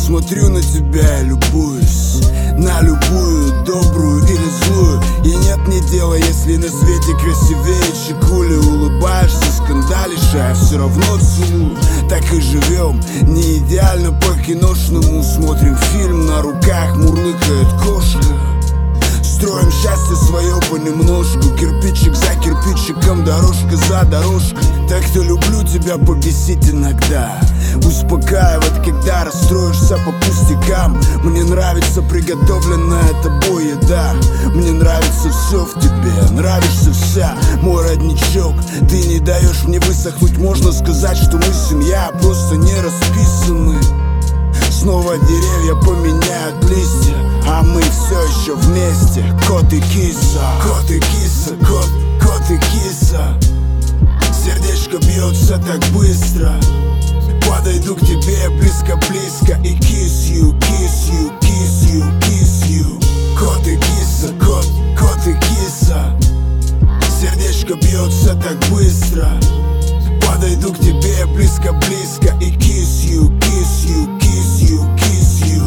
Смотрю на тебя и любуюсь, на любую, добрую или злую. И нет мне дела, если на свете красивее чекули. Улыбаешься, скандалишь, а я все равно целую. Так и живем, не идеально по-киношному. Смотрим фильм, на руках мурлыкает кошка. Строим счастье свое понемножку, кирпичик за кирпичиком, дорожка за дорожкой. Так что люблю тебя побесить иногда, успокаивать, когда расстроишься по пустякам. Мне нравится приготовленная тобой еда. Мне нравится все в тебе, нравишься вся, мой родничок. Ты не даешь мне высохнуть, можно сказать, что мы семья, просто не расписаны. Снова деревья поменяют листья, а мы все еще вместе. Кот и киса, кот и киса, кот и киса. Сердечко бьется так быстро. Подойду к тебе близко-близко и kiss you, kiss you, kiss you, kiss you. Кот и киса, кот и киса. Сердечко бьется так быстро. Подойду к тебе близко-близко и kiss you, kiss you, kiss you, kiss you.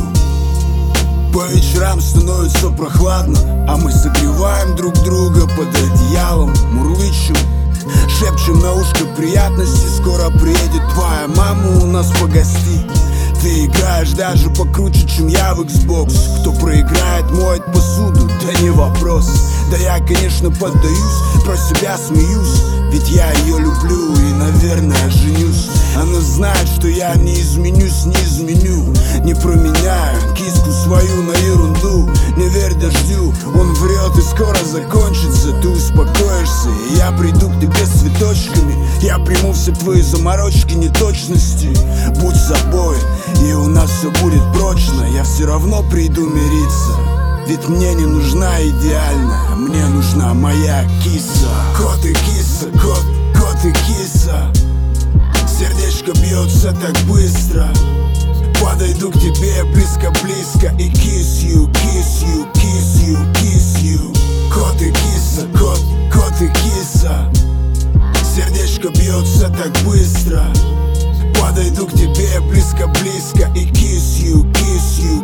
По вечерам становится прохладно, а мы согреваем друг друга под одеялом. Мурлычем, шепчем на ушко приятности. Скоро приедет твоя мама у нас погостить. Ты играешь даже покруче, чем я в Xbox. Кто проиграет, моет посуду, да не вопрос. Да я, конечно, поддаюсь, про себя смеюсь. Ведь я ее люблю и, наверное, женюсь. Она знает, что я не изменюсь, не изменю. Не променяю киску свою на ерунду. Не верь дождю, он врет и скоро закончится. Ты успокоишься, и я приду к тебе с цветочками. Я приму все твои заморочки, неточности. Будь собой, и у нас все будет прочно. Я все равно приду мириться. Ведь мне не нужна идеальная, мне нужна моя киса. Кот и киса, кот и киса. Сердечко бьется так быстро. Подойду к тебе близко-близко и kiss you, kiss you, kiss you, kiss you. Кот и киса, кот и киса. Сердечко бьется так быстро. Подойду к тебе близко-близко и kiss you, kiss you,